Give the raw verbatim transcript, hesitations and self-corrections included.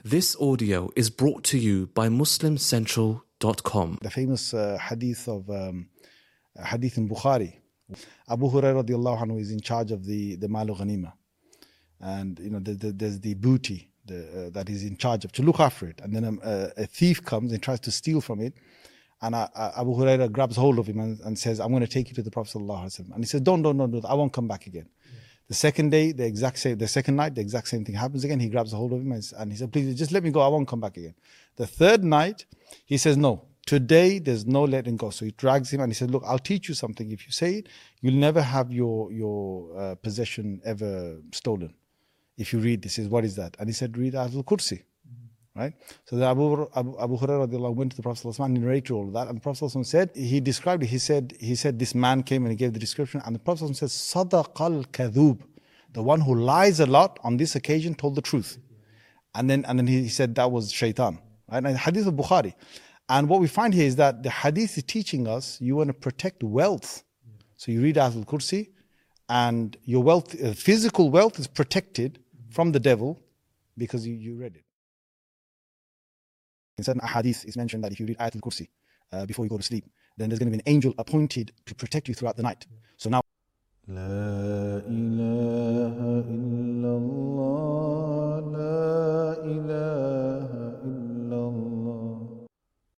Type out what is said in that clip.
This audio is brought to you by Muslim Central dot com. The famous uh, hadith of um, hadith in Bukhari. Abu Hurairah radiallahu anhu is in charge of the, the Malu Ghanima. And you know, the, the, there's the booty the, uh, that he's in charge of, to look after it. And then um, uh, a thief comes and tries to steal from it. And uh, uh, Abu Hurairah grabs hold of him and, and says, I'm going to take you to the Prophet sallallahu alaihi wasallam. And he says, don't, don't, don't, don't, I won't come back again. Yeah. The second day, the exact same, the second night, the exact same thing happens again. He grabs a hold of him and, and he said, please, just let me go. I won't come back again. The third night, he says, no, today there's no letting go. So he drags him and he says, look, I'll teach you something. If you say it, you'll never have your, your uh, possession ever stolen. If you read this, is what is that? And he said, read Ayatul Kursi. Right? So the Abu, Abu, Abu Hurairah went to the Prophet ﷺ and narrated all of that. And the Prophet ﷺ said, he described it, he said, he said, this man came and he gave the description. And the Prophet ﷺ said, Sadaqal Kadhub. The one who lies a lot on this occasion told the truth. And then and then he said that was shaitan. Right? And hadith of Bukhari. And what we find here is that the hadith is teaching us you want to protect wealth. So you read Ayatul Kursi and your wealth, uh, physical wealth is protected from the devil because you, you read it. In certain hadith, it's mentioned that if you read Ayatul Kursi uh, before you go to sleep, then there's going to be an angel appointed to protect you throughout the night. So now.